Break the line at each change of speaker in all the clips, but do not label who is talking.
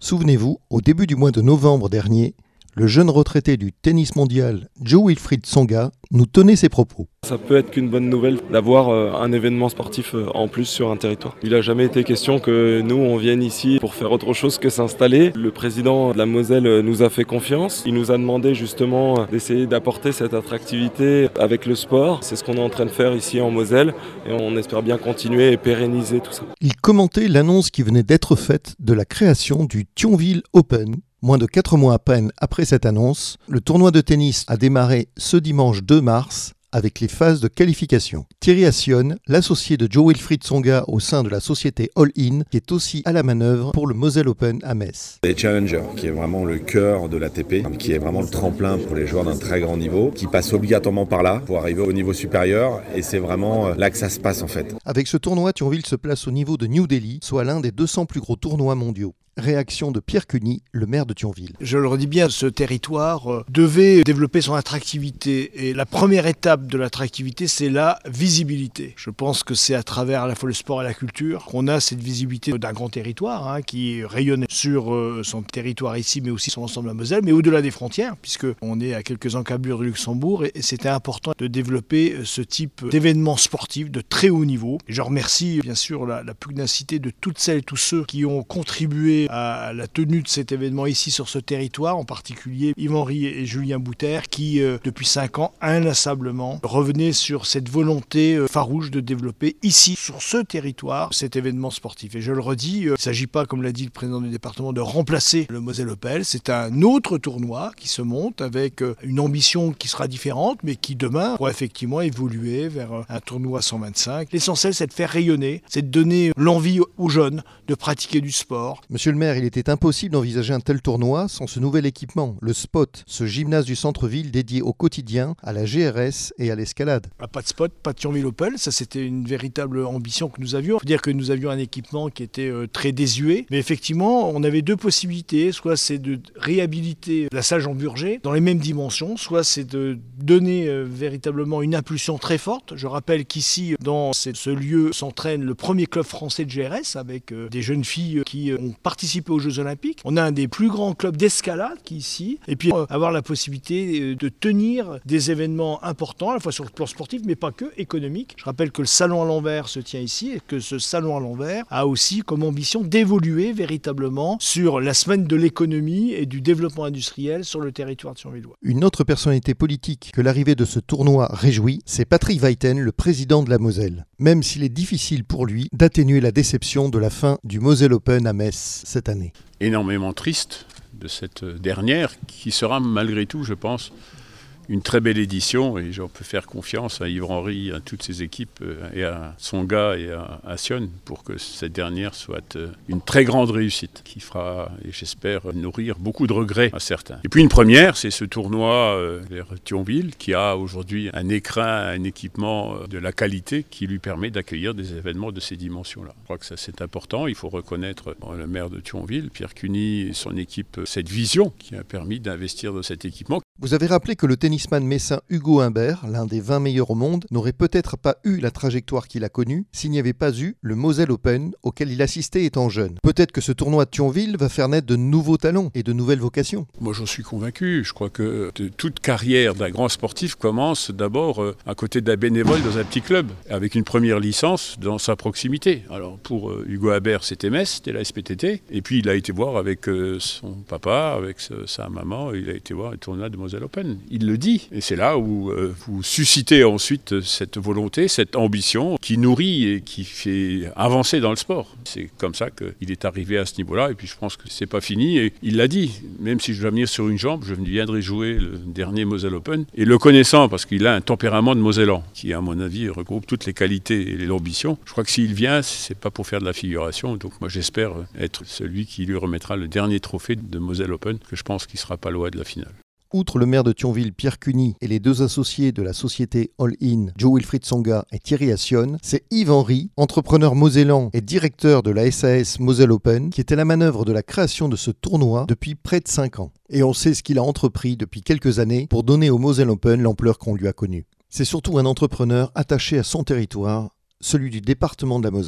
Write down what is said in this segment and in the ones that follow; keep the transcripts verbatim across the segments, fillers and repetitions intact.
Souvenez-vous, au début du mois de novembre dernier, le jeune retraité du tennis mondial Jo-Wilfried Tsonga nous tenait ses propos.
Ça peut être qu'une bonne nouvelle d'avoir un événement sportif en plus sur un territoire. Il n'a jamais été question que nous, on vienne ici pour faire autre chose que s'installer. Le président de la Moselle nous a fait confiance. Il nous a demandé justement d'essayer d'apporter cette attractivité avec le sport. C'est ce qu'on est en train de faire ici en Moselle et on espère bien continuer et pérenniser tout ça.
Il commentait l'annonce qui venait d'être faite de la création du Thionville Open. Moins de quatre mois à peine après cette annonce, le tournoi de tennis a démarré ce dimanche deux mars avec les phases de qualification. Thierry Assion, l'associé de Jo-Wilfried Tsonga au sein de la société All In, qui est aussi à la manœuvre pour le Moselle Open à Metz.
Les Challengers, qui est vraiment le cœur de l'A T P, qui est vraiment le tremplin pour les joueurs d'un très grand niveau, qui passe obligatoirement par là pour arriver au niveau supérieur, et c'est vraiment là que ça se passe en fait.
Avec ce tournoi, Thionville se place au niveau de New Delhi, soit l'un des deux cents plus gros tournois mondiaux. Réaction de Pierre Cuny, le maire de Thionville.
Je le redis bien, ce territoire devait développer son attractivité. Et la première étape de l'attractivité, c'est la visibilité. Je pense que c'est à travers à la fois le sport et la culture qu'on a cette visibilité d'un grand territoire hein, qui rayonne sur euh, son territoire ici, mais aussi sur l'ensemble de la Moselle, mais au-delà des frontières, puisqu'on est à quelques encablures du Luxembourg. Et, et c'était important de développer ce type d'événements sportifs de très haut niveau. Et je remercie bien sûr la, la pugnacité de toutes celles et tous ceux qui ont contribué à la tenue de cet événement ici sur ce territoire, en particulier Yves-Henri et Julien Bouter qui euh, depuis cinq ans inlassablement revenaient sur cette volonté euh, farouche de développer ici sur ce territoire cet événement sportif. Et je le redis, euh, il ne s'agit pas, comme l'a dit le président du département, de remplacer le Moselle Open, c'est un autre tournoi qui se monte avec euh, une ambition qui sera différente mais qui demain pourra effectivement évoluer vers euh, un tournoi cent vingt-cinq. L'essentiel c'est de faire rayonner, c'est de donner l'envie aux jeunes de pratiquer du sport.
Monsieur le maire, il était impossible d'envisager un tel tournoi sans ce nouvel équipement, le Spot, ce gymnase du centre-ville dédié au quotidien, à la G R S et à l'escalade.
Ah, pas de Spot, pas de Thionville Open, ça c'était une véritable ambition que nous avions. Il faut dire que nous avions un équipement qui était euh, très désuet, mais effectivement on avait deux possibilités, soit c'est de réhabiliter la salle Jean Burger dans les mêmes dimensions, soit c'est de donner euh, véritablement une impulsion très forte. Je rappelle qu'ici, dans ce lieu, s'entraîne le premier club français de G R S avec euh, des jeunes filles qui euh, ont participé aux Jeux Olympiques. On a un des plus grands clubs d'escalade qui est ici. Et puis euh, avoir la possibilité de tenir des événements importants, à la fois sur le plan sportif, mais pas que, économique. Je rappelle que le Salon à l'envers se tient ici et que ce Salon à l'envers a aussi comme ambition d'évoluer véritablement sur la semaine de l'économie et du développement industriel sur le territoire de thionvillois.
Une autre personnalité politique que l'arrivée de ce tournoi réjouit, c'est Patrick Weiten, le président de la Moselle. Même s'il est difficile pour lui d'atténuer la déception de la fin du Moselle Open à Metz cette année.
Énormément triste de cette dernière qui sera malgré tout, je pense, une très belle édition et j'en peux faire confiance à Yves-Henri, à toutes ses équipes et à Tsonga et à, à Sion pour que cette dernière soit une très grande réussite qui fera, et j'espère, nourrir beaucoup de regrets à certains. Et puis une première, c'est ce tournoi euh, vers Thionville qui a aujourd'hui un écrin, un équipement de la qualité qui lui permet d'accueillir des événements de ces dimensions-là. Je crois que ça c'est important, il faut reconnaître bon, le maire de Thionville, Pierre Cuny et son équipe, cette vision qui a permis d'investir dans cet équipement.
Vous avez rappelé que le tennisman messin Hugo Humbert, l'un des vingt meilleurs au monde, n'aurait peut-être pas eu la trajectoire qu'il a connue s'il n'y avait pas eu le Moselle Open auquel il assistait étant jeune. Peut-être que ce tournoi de Thionville va faire naître de nouveaux talents et de nouvelles vocations.
Moi j'en suis convaincu. Je crois que toute carrière d'un grand sportif commence d'abord euh, à côté d'un bénévole dans un petit club, avec une première licence dans sa proximité. Alors pour euh, Hugo Humbert c'était Metz, c'était la S P T T, et puis il a été voir avec euh, son papa, avec ce, sa maman, il a été voir un tournoi de Moselle Open. Il le dit. Et c'est là où euh, vous suscitez ensuite cette volonté, cette ambition qui nourrit et qui fait avancer dans le sport. C'est comme ça qu'il est arrivé à ce niveau-là. Et puis je pense que c'est pas fini. Et il l'a dit. Même si je dois venir sur une jambe, je viendrai jouer le dernier Moselle Open. Et le connaissant, parce qu'il a un tempérament de Mosellan, qui à mon avis regroupe toutes les qualités et l'ambition. Je crois que s'il vient, c'est pas pour faire de la figuration. Donc moi j'espère être celui qui lui remettra le dernier trophée de Moselle Open, que je pense qu'il sera pas loin de la finale.
Outre le maire de Thionville, Pierre Cuny, et les deux associés de la société All In, Jo-Wilfried Tsonga et Thierry Assion, c'est Yves-Henri, entrepreneur mosellan et directeur de la S A S Moselle Open, qui était à la manœuvre de la création de ce tournoi depuis près de cinq ans. Et on sait ce qu'il a entrepris depuis quelques années pour donner au Moselle Open l'ampleur qu'on lui a connue. C'est surtout un entrepreneur attaché à son territoire, celui du département de la Moselle.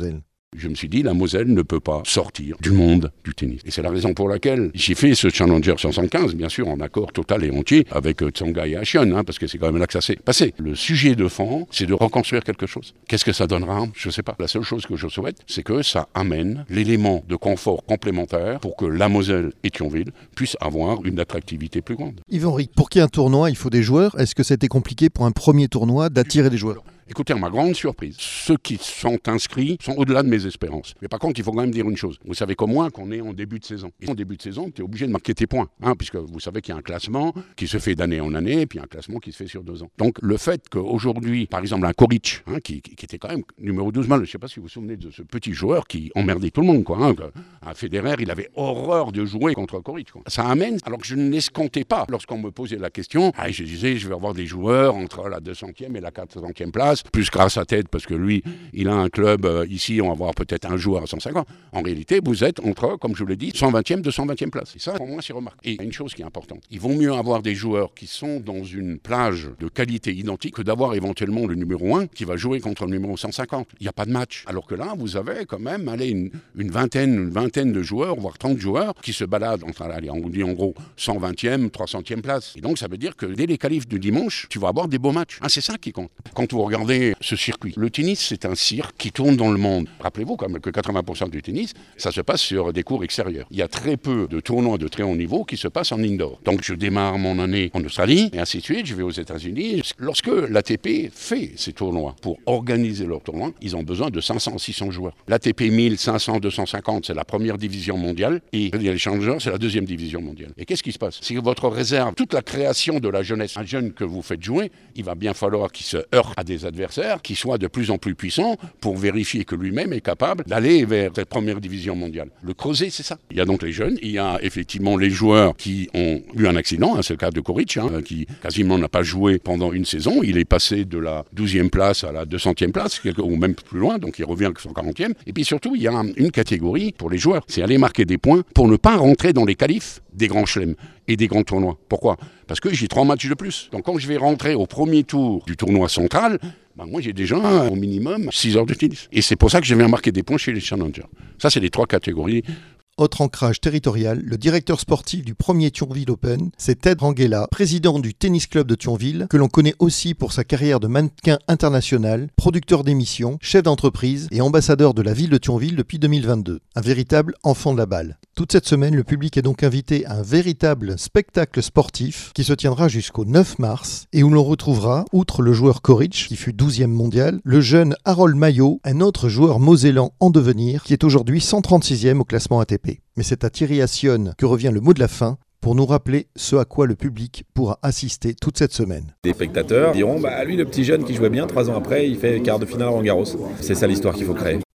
Je me suis dit, la Moselle ne peut pas sortir du monde du tennis. Et c'est la raison pour laquelle j'ai fait ce Challenger soixante-quinze, bien sûr, en accord total et entier avec Tsonga et Ashion, hein, parce que c'est quand même là que ça s'est passé. Le sujet de fond, c'est de reconstruire quelque chose. Qu'est-ce que ça donnera ? Je ne sais pas. La seule chose que je souhaite, c'est que ça amène l'élément de confort complémentaire pour que la Moselle et Thionville puissent avoir une attractivité plus grande.
Yves-Henri, pour qu'il y ait un tournoi, il faut des joueurs. Est-ce que c'était compliqué pour un premier tournoi d'attirer des joueurs ?
Écoutez, à ma grande surprise, ceux qui sont inscrits sont au-delà de mes espérances. Mais par contre, il faut quand même dire une chose. Vous savez comme moi qu'on est en début de saison. Et en début de saison, tu es obligé de marquer tes points. Hein, puisque vous savez qu'il y a un classement qui se fait d'année en année, et puis un classement qui se fait sur deux ans. Donc le fait qu'aujourd'hui, par exemple, un Koric, hein, qui, qui était quand même numéro douze mal, je ne sais pas si vous vous souvenez de ce petit joueur qui emmerdait tout le monde. Quoi, hein, un Federer, il avait horreur de jouer contre Koric. Quoi. Ça amène, alors que je ne l'escomptais pas. Lorsqu'on me posait la question, ah, je disais, je vais avoir des joueurs entre la deux centième et la quatre centième place, plus grâce à tête, parce que lui, il a un club, euh, ici, on va avoir peut-être un joueur à cent cinquante. En réalité, vous êtes entre, comme je vous l'ai dit, cent vingtième, deux cent vingtième place. Et ça, pour moi, c'est remarquable. Et il y a une chose qui est importante. Il vaut mieux avoir des joueurs qui sont dans une plage de qualité identique que d'avoir éventuellement le numéro un qui va jouer contre le numéro cent cinquante. Il n'y a pas de match. Alors que là, vous avez quand même allez, une, une vingtaine, une vingtaine de joueurs, voire trente joueurs, qui se baladent entre, allez, on dit en gros, cent vingtième, trois centième place. Et donc, ça veut dire que dès les qualifs du dimanche, tu vas avoir des beaux matchs. Ah, c'est ça qui compte. Quand vous regardez ce circuit, le tennis, c'est un cirque qui tourne dans le monde. Rappelez-vous quand même que quatre-vingts pour cent du tennis, ça se passe sur des cours extérieurs. Il y a très peu de tournois de très haut niveau qui se passent en indoor. Donc, je démarre mon année en Australie, et ainsi de suite, je vais aux États-Unis. Lorsque l'A T P fait ces tournois, pour organiser leurs tournois, ils ont besoin de cinq cents à six cents joueurs. L'A T P mille, cinq cents, deux cent cinquante, c'est la première division mondiale, et les Challengers, c'est la deuxième division mondiale. Et qu'est-ce qui se passe ? C'est que votre réserve, toute la création de la jeunesse, un jeune que vous faites jouer, il va bien falloir qu'il se heurte à des adversaires qui soient de plus en plus puissants pour vérifier que lui-même est capable d'aller vers cette première division mondiale. Le creuset, c'est ça. Il y a donc les jeunes, il y a effectivement les joueurs qui ont eu un accident, hein, c'est le cas de Koric, hein, qui quasiment n'a pas joué pendant une saison. Il est passé de la douzième place à la deux centième place, ou même plus loin, donc il revient que cent quarantième. Et puis surtout, il y a une catégorie pour les joueurs, c'est aller marquer des points pour ne pas rentrer dans les qualifs des grands chelems et des grands tournois. Pourquoi ? Parce que j'ai trois matchs de plus. Donc quand je vais rentrer au premier tour du tournoi central, ben moi j'ai déjà au minimum six heures de tennis. Et c'est pour ça que je viens marquer des points chez les challengers. Ça, c'est les trois catégories.
Autre ancrage territorial, le directeur sportif du premier Thionville Open, c'est Ted Ranghella, président du Tennis Club de Thionville, que l'on connaît aussi pour sa carrière de mannequin international, producteur d'émissions, chef d'entreprise et ambassadeur de la ville de Thionville depuis deux mille vingt-deux. Un véritable enfant de la balle. Toute cette semaine, le public est donc invité à un véritable spectacle sportif qui se tiendra jusqu'au neuf mars et où l'on retrouvera, outre le joueur Koric, qui fut douzième mondial, le jeune Harold Maillot, un autre joueur mosellan en devenir, qui est aujourd'hui cent trente-sixième au classement A T P. Mais c'est à Thierry Assion que revient le mot de la fin pour nous rappeler ce à quoi le public pourra assister toute cette semaine.
Les spectateurs diront, bah lui le petit jeune qui jouait bien, trois ans après, il fait quart de finale à Roland Garros. C'est ça l'histoire qu'il faut créer.